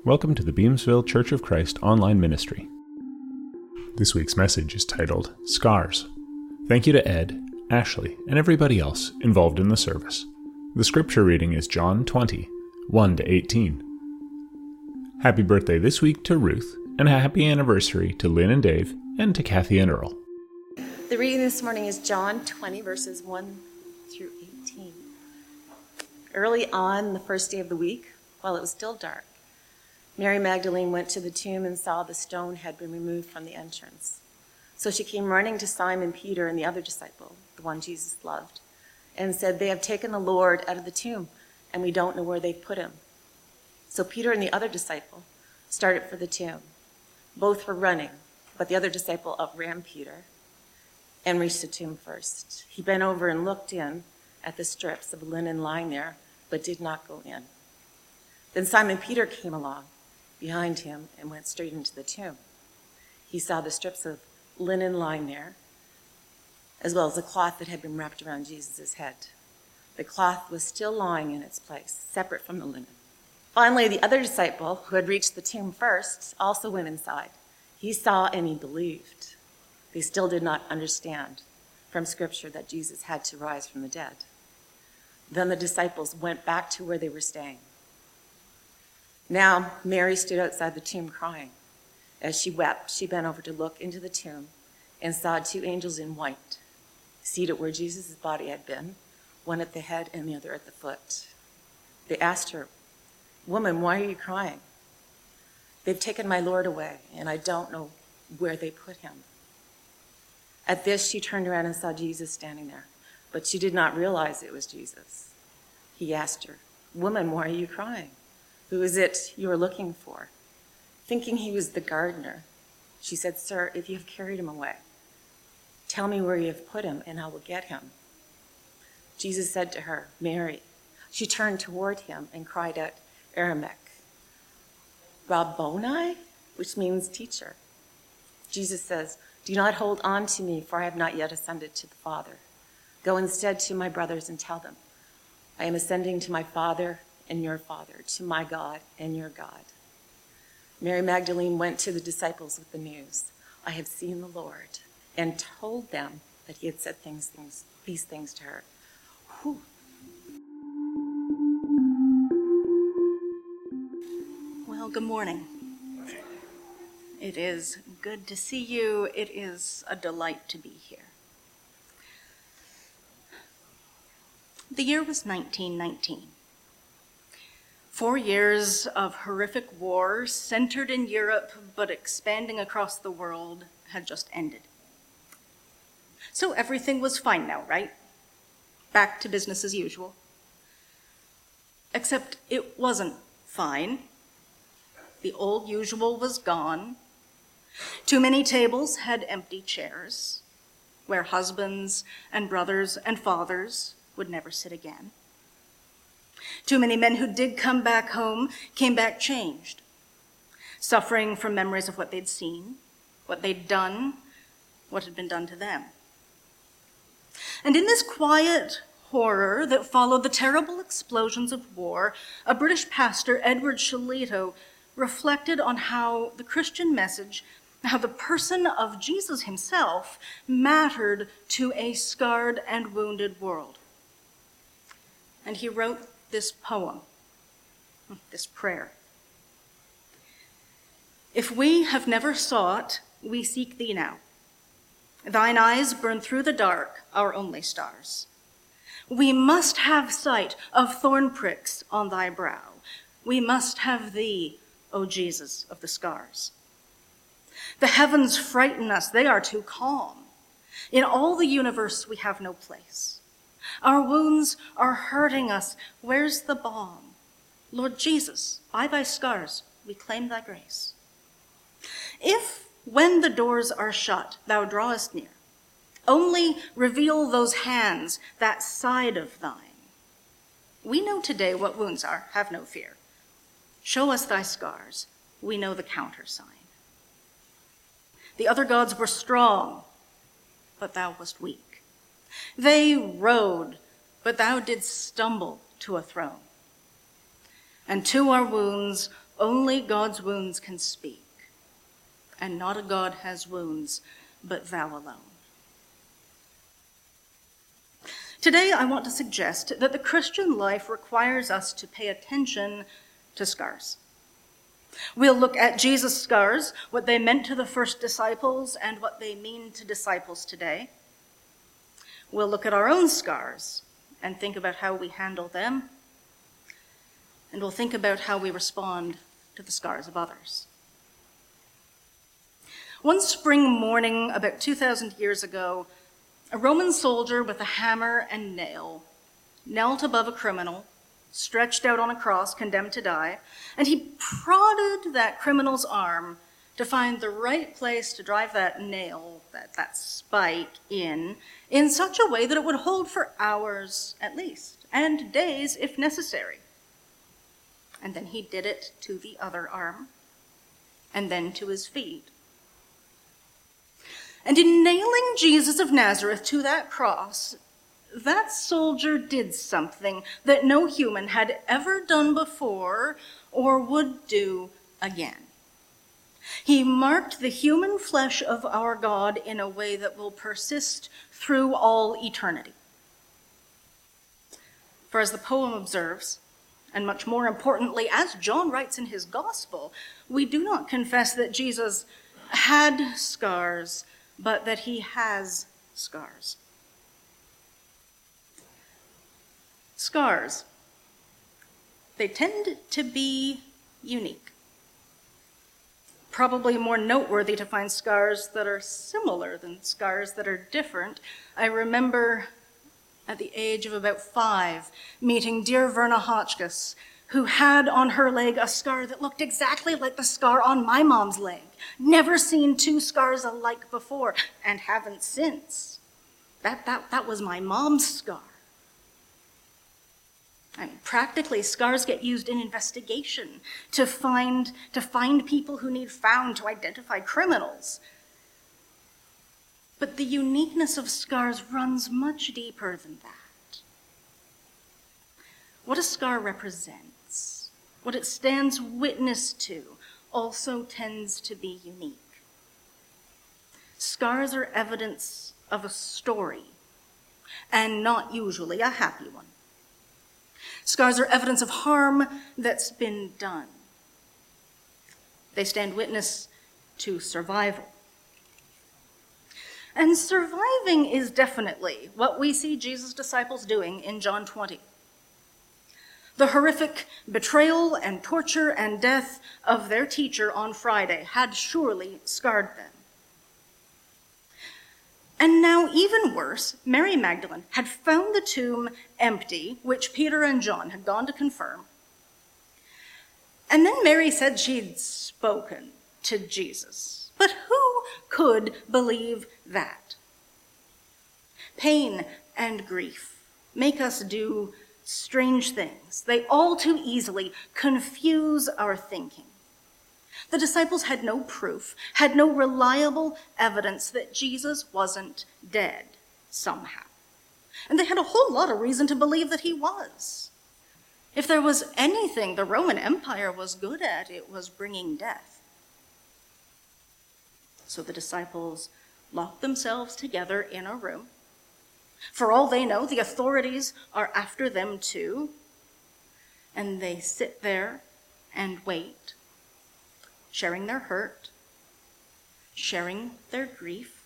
Welcome to the Beamsville Church of Christ online ministry. This week's message is titled, Scars. Thank you to Ed, Ashley, and everybody else involved in the service. The scripture reading is John 20, 1-18. Happy birthday this week to Ruth, and a happy anniversary to Lynn and Dave, and to Kathy and Earl. The reading this morning is John 20, verses 1 through 18. Early on the first day of the week, while it was still dark, Mary Magdalene went to the tomb and saw the stone had been removed from the entrance. So she came running to Simon Peter and the other disciple, the one Jesus loved, and said, "They have taken the Lord out of the tomb, and we don't know where they've put him." So Peter and the other disciple started for the tomb. Both were running, but the other disciple outran Peter and reached the tomb first. He bent over and looked in at the strips of linen lying there, but did not go in. Then Simon Peter came along behind him and went straight into the tomb. He saw the strips of linen lying there, as well as the cloth that had been wrapped around Jesus' head. The cloth was still lying in its place, separate from the linen. Finally, the other disciple, who had reached the tomb first, also went inside. He saw and he believed. They still did not understand from Scripture that Jesus had to rise from the dead. Then the disciples went back to where they were staying. Now, Mary stood outside the tomb crying. As she wept, she bent over to look into the tomb and saw two angels in white, seated where Jesus' body had been, one at the head and the other at the foot. They asked her, "Woman, why are you crying?" "They've taken my Lord away, and I don't know where they put him." At this, she turned around and saw Jesus standing there, but she did not realize it was Jesus. He asked her, "Woman, why are you crying? Who is it you are looking for?" Thinking he was the gardener, she said, "Sir, if you have carried him away, tell me where you have put him, and I will get him." Jesus said to her, "Mary." She turned toward him and cried out, Aramaic, "Rabboni," which means teacher. Jesus says, "Do not hold on to me, for I have not yet ascended to the Father. Go instead to my brothers and tell them, I am ascending to my Father and your Father, to my God and your God." Mary Magdalene went to the disciples with the news, "I have seen the Lord," and told them that he had said these things to her. Whew. Well, good morning. It is good to see you. It is a delight to be here. The year was 1919. 4 years of horrific war centered in Europe but expanding across the world had just ended. So everything was fine now, right? Back to business as usual. Except it wasn't fine. The old usual was gone. Too many tables had empty chairs, where husbands and brothers and fathers would never sit again. Too many men who did come back home came back changed, suffering from memories of what they'd seen, what they'd done, what had been done to them. And in this quiet horror that followed the terrible explosions of war, a British pastor, Edward Shillito, reflected on how the Christian message, how the person of Jesus himself mattered to a scarred and wounded world. And he wrote this poem, this prayer. "If we have never sought, we seek thee now. Thine eyes burn through the dark, our only stars. We must have sight of thorn pricks on thy brow. We must have thee, O Jesus of the scars. The heavens frighten us, they are too calm. In all the universe we have no place. Our wounds are hurting us, where's the balm? Lord Jesus, by thy scars we claim thy grace. If, when the doors are shut, thou drawest near, only reveal those hands, that side of thine. We know today what wounds are, have no fear. Show us thy scars, we know the countersign. The other gods were strong, but thou wast weak. They rode, but thou didst stumble to a throne. And to our wounds, Only God's wounds can speak, and not a God has wounds, but thou alone. Today, I want to suggest that the Christian life requires us to pay attention to scars. We'll look at Jesus' scars, what they meant to the first disciples, and what they mean to disciples today. We'll look at our own scars and think about how we handle them. And we'll think about how we respond to the scars of others. One spring morning, about 2,000 years ago, a Roman soldier with a hammer and nail knelt above a criminal, stretched out on a cross, condemned to die, and he prodded that criminal's arm to find the right place to drive that nail, that spike in such a way that it would hold for hours at least, and days if necessary. And then he did it to the other arm, and then to his feet. And in nailing Jesus of Nazareth to that cross, that soldier did something that no human had ever done before or would do again. He marked the human flesh of our God in a way that will persist through all eternity. For as the poem observes, and much more importantly, as John writes in his gospel, we do not confess that Jesus had scars, but that he has scars. Scars, they tend to be unique. Probably more noteworthy to find scars that are similar than scars that are different. I remember at the age of about 5 meeting dear Verna Hotchkiss, who had on her leg a scar that looked exactly like the scar on my mom's leg. Never seen 2 scars alike before, and haven't since. That was my mom's scar. I mean, practically, scars get used in investigation to find people who need found, to identify criminals. But the uniqueness of scars runs much deeper than that. What a scar represents, what it stands witness to, also tends to be unique. Scars are evidence of a story, and not usually a happy one. Scars are evidence of harm that's been done. They stand witness to survival. And surviving is definitely what we see Jesus' disciples doing in John 20. The horrific betrayal and torture and death of their teacher on Friday had surely scarred them. And now, even worse, Mary Magdalene had found the tomb empty, which Peter and John had gone to confirm. And then Mary said she'd spoken to Jesus. But who could believe that? Pain and grief make us do strange things. They all too easily confuse our thinking. The disciples had no proof, had no reliable evidence that Jesus wasn't dead somehow. And they had a whole lot of reason to believe that he was. If there was anything the Roman Empire was good at, it was bringing death. So the disciples locked themselves together in a room. For all they know, the authorities are after them too. And they sit there and wait, sharing their hurt, sharing their grief.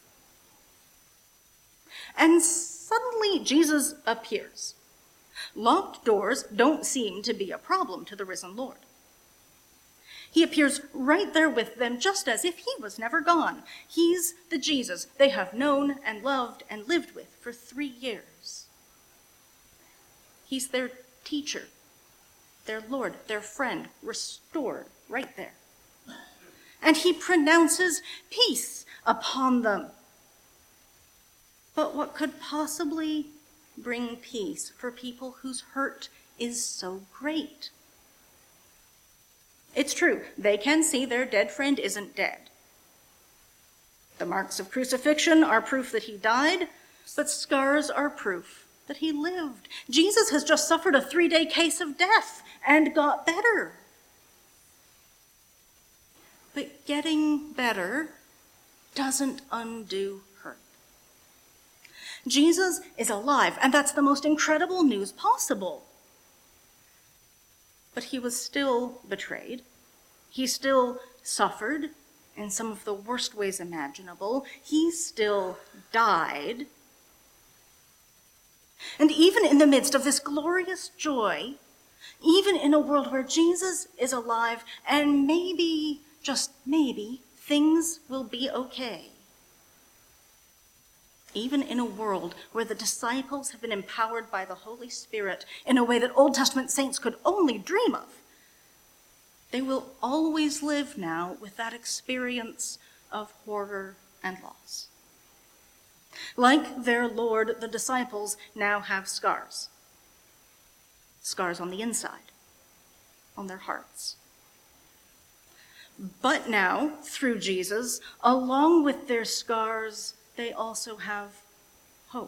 And suddenly Jesus appears. Locked doors don't seem to be a problem to the risen Lord. He appears right there with them, just as if he was never gone. He's the Jesus they have known and loved and lived with for 3 years. He's their teacher, their Lord, their friend, restored right there. And he pronounces peace upon them. But what could possibly bring peace for people whose hurt is so great? It's true, they can see their dead friend isn't dead. The marks of crucifixion are proof that he died, but scars are proof that he lived. Jesus has just suffered a 3-day case of death and got better. getting better doesn't undo hurt. Jesus is alive, and that's the most incredible news possible. But he was still betrayed. He still suffered in some of the worst ways imaginable. He still died. And even in the midst of this glorious joy, even in a world where Jesus is alive and maybe, just maybe, things will be okay. Even in a world where the disciples have been empowered by the Holy Spirit in a way that Old Testament saints could only dream of, they will always live now with that experience of horror and loss. Like their Lord, the disciples now have scars. Scars on the inside, on their hearts. But now, through Jesus, along with their scars, they also have hope.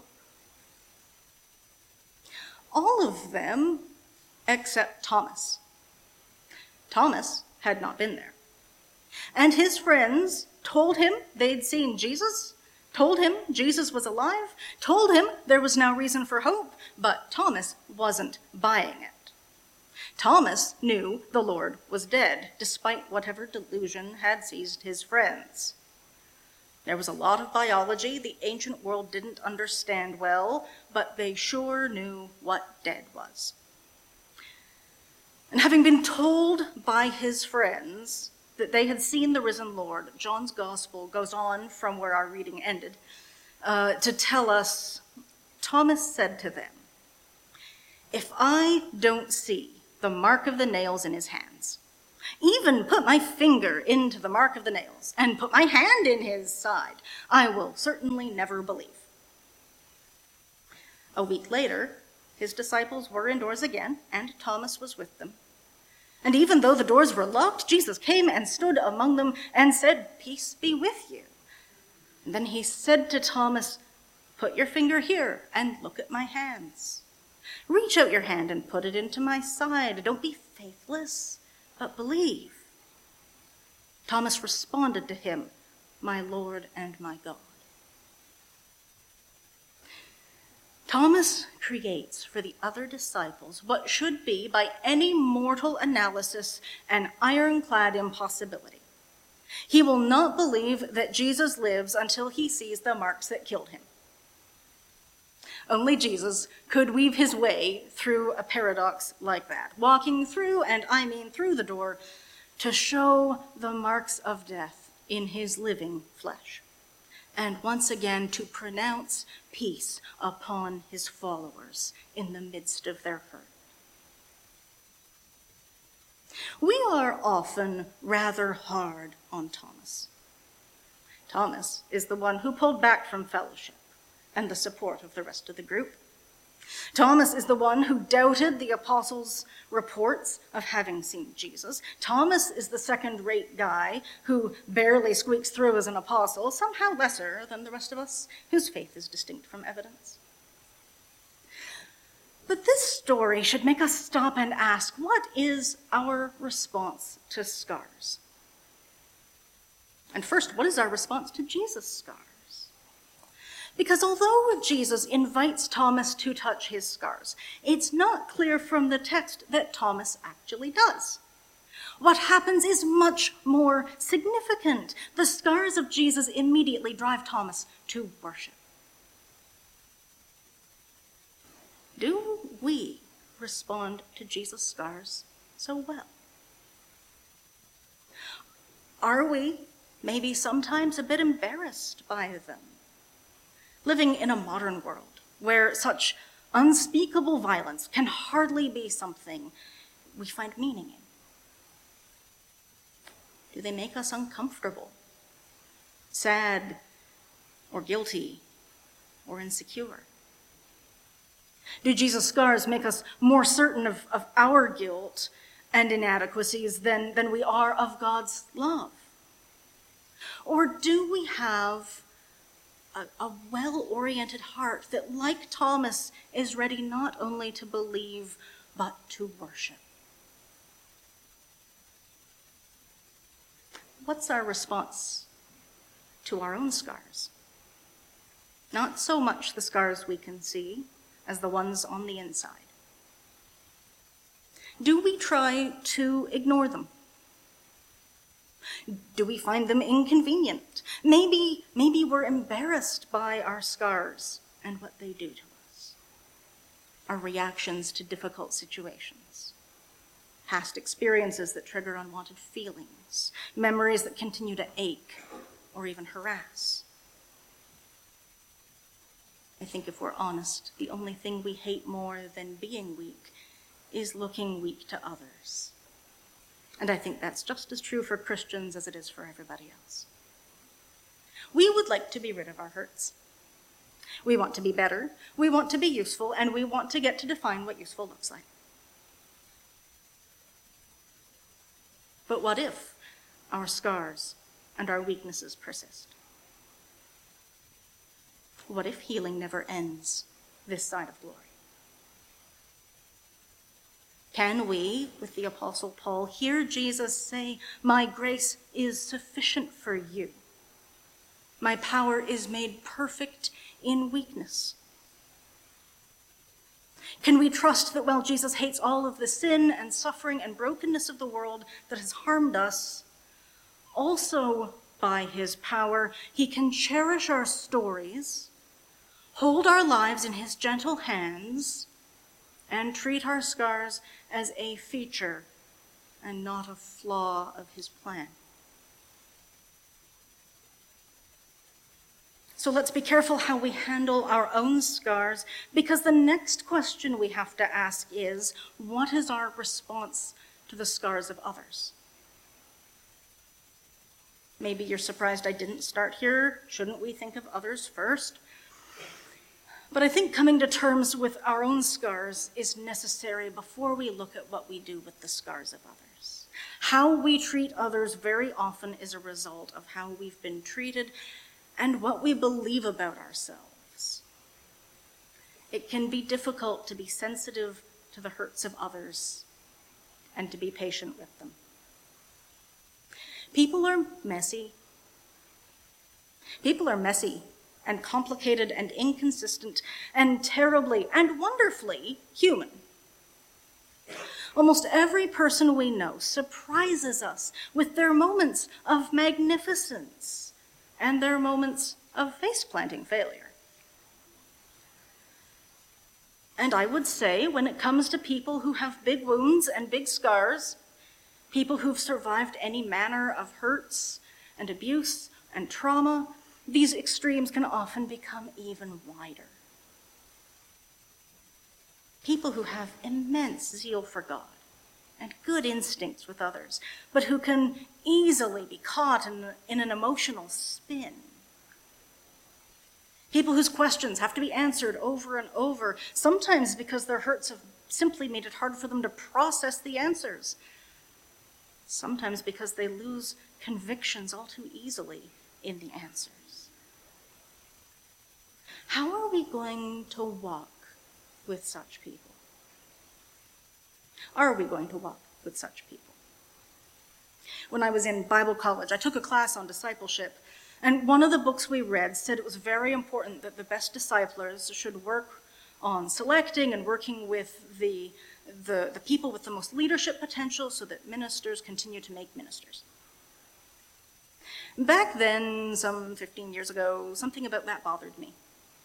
All of them except Thomas. Thomas had not been there. And his friends told him they'd seen Jesus, told him Jesus was alive, told him there was now reason for hope, but Thomas wasn't buying it. Thomas knew the Lord was dead, despite whatever delusion had seized his friends. There was a lot of biology the ancient world didn't understand well, but they sure knew what dead was. And having been told by his friends that they had seen the risen Lord, John's gospel goes on from where our reading ended to tell us, Thomas said to them, "If I don't see the mark of the nails in his hands, even put my finger into the mark of the nails, and put my hand in his side, I will certainly never believe." A week later, his disciples were indoors again, and Thomas was with them. And even though the doors were locked, Jesus came and stood among them and said, "Peace be with you." And then he said to Thomas, "Put your finger here and look at my hands. Reach out your hand and put it into my side. Don't be faithless, but believe." Thomas responded to him, "My Lord and my God." Thomas creates for the other disciples what should be, by any mortal analysis, an ironclad impossibility. He will not believe that Jesus lives until he sees the marks that killed him. Only Jesus could weave his way through a paradox like that, walking through, and I mean through the door, to show the marks of death in his living flesh, and once again to pronounce peace upon his followers in the midst of their hurt. We are often rather hard on Thomas. Thomas is the one who pulled back from fellowship and the support of the rest of the group. Thomas is the one who doubted the apostles' reports of having seen Jesus. Thomas is the second-rate guy who barely squeaks through as an apostle, somehow lesser than the rest of us, whose faith is distinct from evidence. But this story should make us stop and ask, what is our response to scars? And first, what is our response to Jesus' scars? Because although Jesus invites Thomas to touch his scars, it's not clear from the text that Thomas actually does. What happens is much more significant. The scars of Jesus immediately drive Thomas to worship. Do we respond to Jesus' scars so well? Are we maybe sometimes a bit embarrassed by them? Living in a modern world where such unspeakable violence can hardly be something we find meaning in. Do they make us uncomfortable, sad, or guilty, or insecure? Do Jesus' scars make us more certain of our guilt and inadequacies than we are of God's love? Or do we have a well-oriented heart that, like Thomas, is ready not only to believe, but to worship? what's our response to our own scars? Not so much the scars we can see as the ones on the inside. Do we try to ignore them? Do we find them inconvenient? Maybe we're embarrassed by our scars and what they do to us. Our reactions to difficult situations. Past experiences that trigger unwanted feelings. Memories that continue to ache or even harass. I think if we're honest, the only thing we hate more than being weak is looking weak to others. And I think that's just as true for Christians as it is for everybody else. We would like to be rid of our hurts. We want to be better, we want to be useful, and we want to get to define what useful looks like. But what if our scars and our weaknesses persist? What if healing never ends this side of glory? Can we, with the Apostle Paul, hear Jesus say, "My grace is sufficient for you. My power is made perfect in weakness"? Can we trust that while Jesus hates all of the sin and suffering and brokenness of the world that has harmed us, also by his power, he can cherish our stories, hold our lives in his gentle hands, and treat our scars as a feature and not a flaw of his plan? So let's be careful how we handle our own scars, because the next question we have to ask is, what is our response to the scars of others? Maybe you're surprised I didn't start here. Shouldn't we think of others first? But I think coming to terms with our own scars is necessary before we look at what we do with the scars of others. How we treat others very often is a result of how we've been treated and what we believe about ourselves. It can be difficult to be sensitive to the hurts of others and to be patient with them. People are messy. People are messy and complicated and inconsistent and terribly and wonderfully human. Almost every person we know surprises us with their moments of magnificence and their moments of face-planting failure. And I would say, when it comes to people who have big wounds and big scars, people who've survived any manner of hurts and abuse and trauma, these extremes can often become even wider. People who have immense zeal for God and good instincts with others, but who can easily be caught in an emotional spin. People whose questions have to be answered over and over, sometimes because their hurts have simply made it hard for them to process the answers. Sometimes because they lose convictions all too easily in the answers. How are we going to walk with such people? Are we going to walk with such people? When I was in Bible college, I took a class on discipleship, and one of the books we read said it was very important that the best disciplers should work on selecting and working with the people with the most leadership potential so that ministers continue to make ministers. Back then, some 15 years ago, something about that bothered me.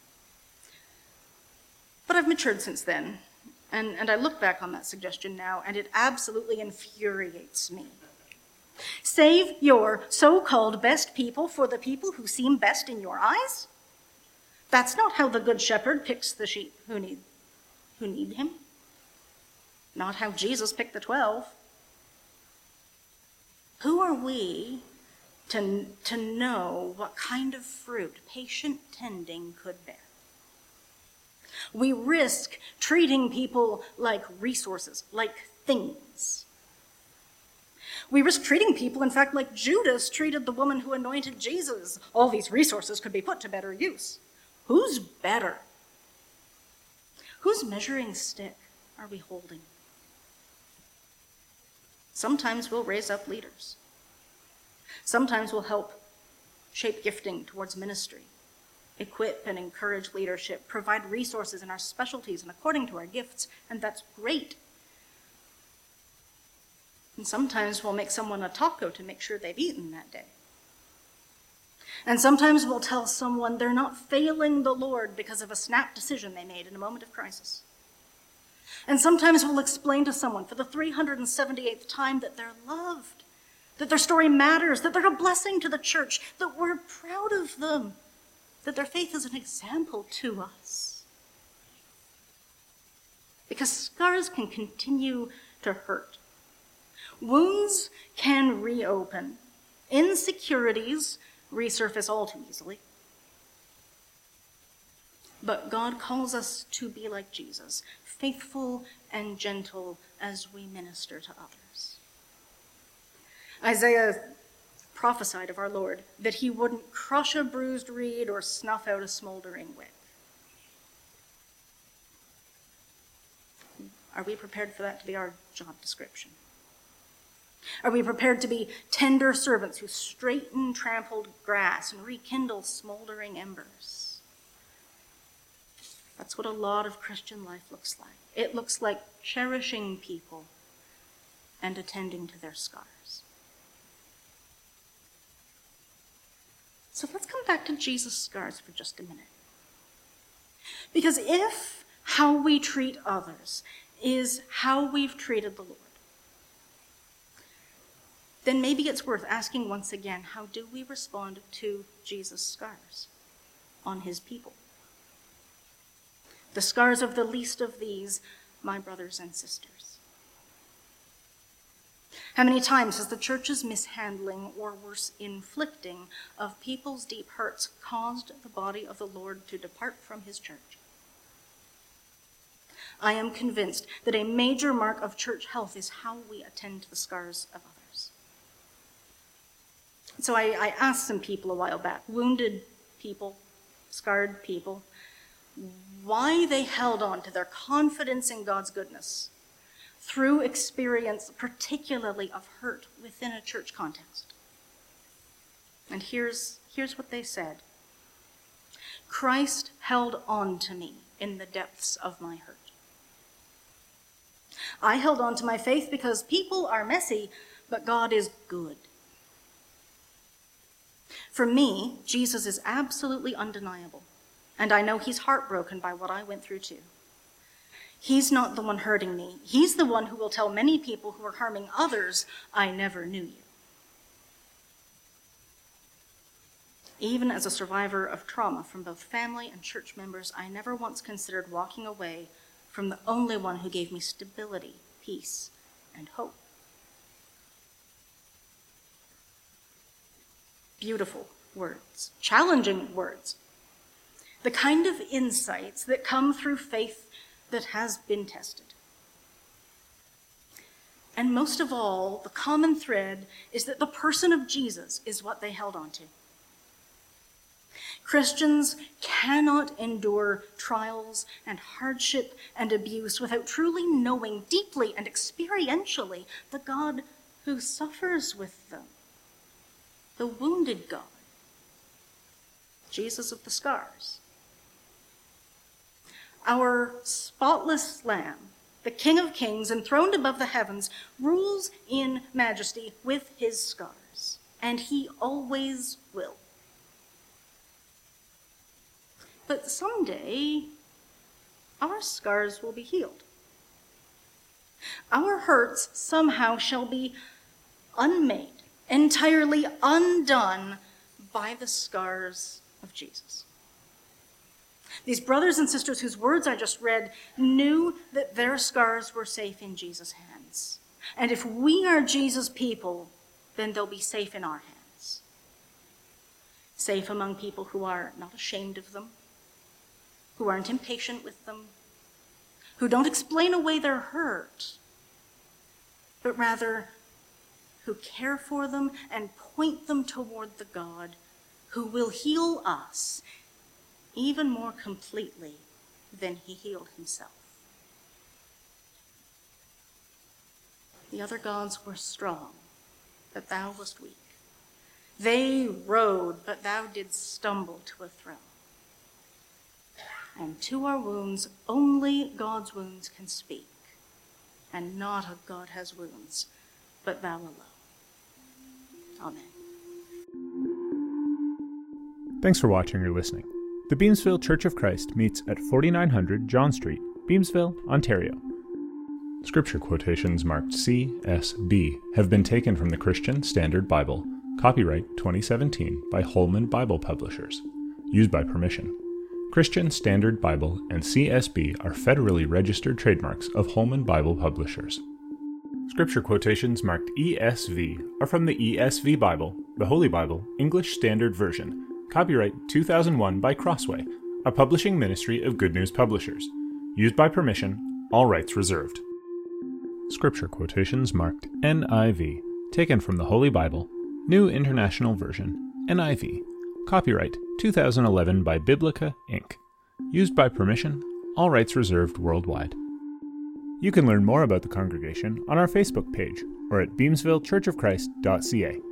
But I've matured since then, and I look back on that suggestion now, and it absolutely infuriates me. Save your so-called best people for the people who seem best in your eyes? That's not how the Good Shepherd picks the sheep who need him. Not how Jesus picked the 12. Who are we to know what kind of fruit patient tending could bear? We risk treating people like resources, like things. We risk treating people, in fact, like Judas treated the woman who anointed Jesus. All these resources could be put to better use. Who's better? Whose measuring stick are we holding? Sometimes we'll raise up leaders. Sometimes we'll help shape gifting towards ministry, equip and encourage leadership, provide resources in our specialties and according to our gifts, and that's great. And sometimes we'll make someone a taco to make sure they've eaten that day. And sometimes we'll tell someone they're not failing the Lord because of a snap decision they made in a moment of crisis. And sometimes we'll explain to someone for the 378th time that they're loved, that their story matters, that they're a blessing to the church, that we're proud of them, that their faith is an example to us. Because scars can continue to hurt. Wounds can reopen. Insecurities resurface all too easily. But God calls us to be like Jesus, faithful and gentle as we minister to others. Isaiah prophesied of our Lord that he wouldn't crush a bruised reed or snuff out a smoldering wick. Are we prepared for that to be our job description? Are we prepared to be tender servants who straighten trampled grass and rekindle smoldering embers? That's what a lot of Christian life looks like. It looks like cherishing people and attending to their scars. So let's come back to Jesus' scars for just a minute. Because if how we treat others is how we've treated the Lord, then maybe it's worth asking once again, how do we respond to Jesus' scars on his people? The scars of the least of these, my brothers and sisters. How many times has the church's mishandling, or worse, inflicting, of people's deep hurts caused the body of the Lord to depart from his church? I am convinced that a major mark of church health is how we attend to the scars of others. So I asked some people a while back, wounded people, scarred people, why they held on to their confidence in God's goodness through experience, particularly of hurt within a church context. And here's what they said. Christ held on to me in the depths of my hurt. I held on to my faith because people are messy, but God is good. For me, Jesus is absolutely undeniable, and I know he's heartbroken by what I went through too. He's not the one hurting me. He's the one who will tell many people who are harming others, I never knew you. Even as a survivor of trauma from both family and church members, I never once considered walking away from the only one who gave me stability, peace, and hope. Beautiful words, challenging words, the kind of insights that come through faith that has been tested. And most of all, the common thread is that the person of Jesus is what they held on to. Christians cannot endure trials and hardship and abuse without truly knowing deeply and experientially the God who suffers with them, the wounded God, Jesus of the scars. Our spotless Lamb, the King of Kings, enthroned above the heavens, rules in majesty with his scars, and he always will. But someday, our scars will be healed. Our hurts somehow shall be unmade, entirely undone by the scars of Jesus. These brothers and sisters whose words I just read knew that their scars were safe in Jesus' hands. And if we are Jesus' people, then they'll be safe in our hands. Safe among people who are not ashamed of them, who aren't impatient with them, who don't explain away their hurt, but rather who care for them and point them toward the God who will heal us even more completely than he healed himself. The other gods were strong, but thou wast weak. They rode, but thou didst stumble to a throne. And to our wounds, only God's wounds can speak. And not a God has wounds, but thou alone. Amen. Thanks for watching or listening. The Beamsville Church of Christ meets at 4900 John Street, Beamsville, Ontario. Scripture quotations marked C.S.B. have been taken from the Christian Standard Bible, copyright 2017 by Holman Bible Publishers. Used by permission. Christian Standard Bible and CSB are federally registered trademarks of Holman Bible Publishers. Scripture quotations marked ESV are from the ESV Bible, the Holy Bible, English Standard Version, copyright 2001 by Crossway, a publishing ministry of Good News Publishers. Used by permission, all rights reserved. Scripture quotations marked NIV, taken from the Holy Bible, New International Version, NIV, copyright 2011 by Biblica, Inc. Used by permission, all rights reserved worldwide. You can learn more about the congregation on our Facebook page or at beamsvillechurchofchrist.ca.